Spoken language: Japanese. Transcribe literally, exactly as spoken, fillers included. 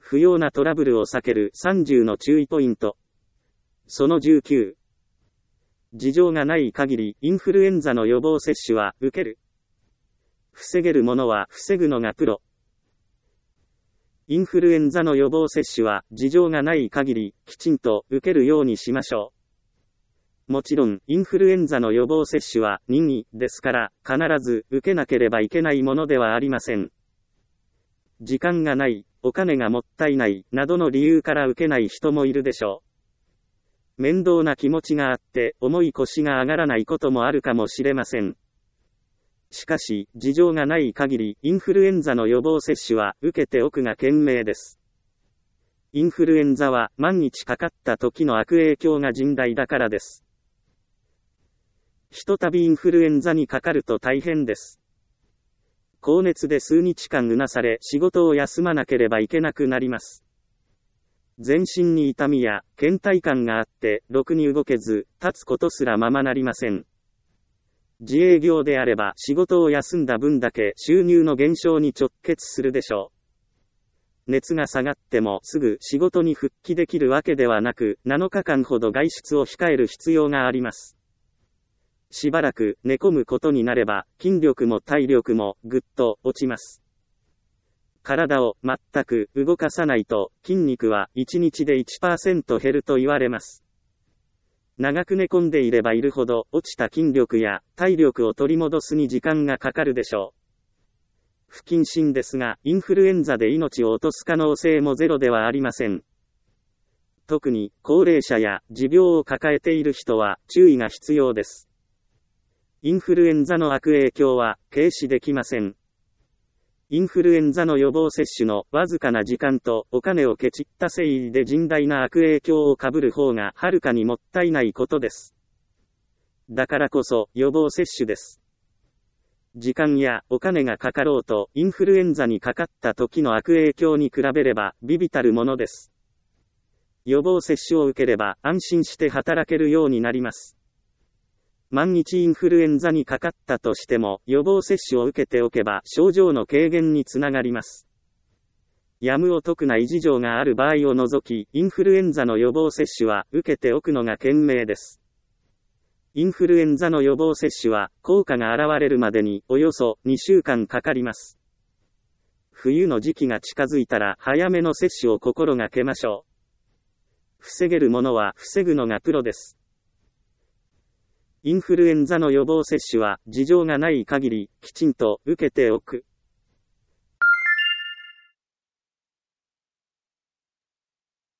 不要なトラブルを避けるさんじゅうの注意ポイント。そのじゅうきゅう。事情がない限りインフルエンザの予防接種は受ける。防げるものは防ぐのがプロ。インフルエンザの予防接種は事情がない限りきちんと受けるようにしましょう。もちろんインフルエンザの予防接種は任意ですから必ず受けなければいけないものではありません。時間がない、お金がもったいないなどの理由から受けない人もいるでしょう。面倒な気持ちがあって重い腰が上がらないこともあるかもしれません。しかし、事情がない限りインフルエンザの予防接種は受けておくが賢明です。インフルエンザは万一かかった時の悪影響が甚大だからです。ひとたびインフルエンザにかかると大変です。高熱で数日間うなされ仕事を休まなければいけなくなります。全身に痛みや倦怠感があってろくに動けず立つことすらままなりません。自営業であれば仕事を休んだ分だけ収入の減少に直結するでしょう。熱が下がってもすぐ仕事に復帰できるわけではなくなのかかんほど外出を控える必要があります。しばらく寝込むことになれば筋力も体力もぐっと落ちます。体を全く動かさないと筋肉はいちにちで いちパーセント 減ると言われます。長く寝込んでいればいるほど落ちた筋力や体力を取り戻すに時間がかかるでしょう。不謹慎ですが、インフルエンザで命を落とす可能性もゼロではありません。特に高齢者や持病を抱えている人は注意が必要です。インフルエンザの悪影響は軽視できません。インフルエンザの予防接種のわずかな時間とお金をケチったせいで甚大な悪影響を被る方がはるかにもったいないことです。だからこそ予防接種です。時間やお金がかかろうとインフルエンザにかかった時の悪影響に比べれば微々たるものです。予防接種を受ければ安心して働けるようになります。万一インフルエンザにかかったとしても予防接種を受けておけば症状の軽減につながります。やむを得ない事情がある場合を除きインフルエンザの予防接種は受けておくのが賢明です。インフルエンザの予防接種は効果が現れるまでにおよそにしゅうかんかかります。冬の時期が近づいたら早めの接種を心がけましょう。防げるものは防ぐのがプロです。インフルエンザの予防接種は事情がない限りきちんと受けておく。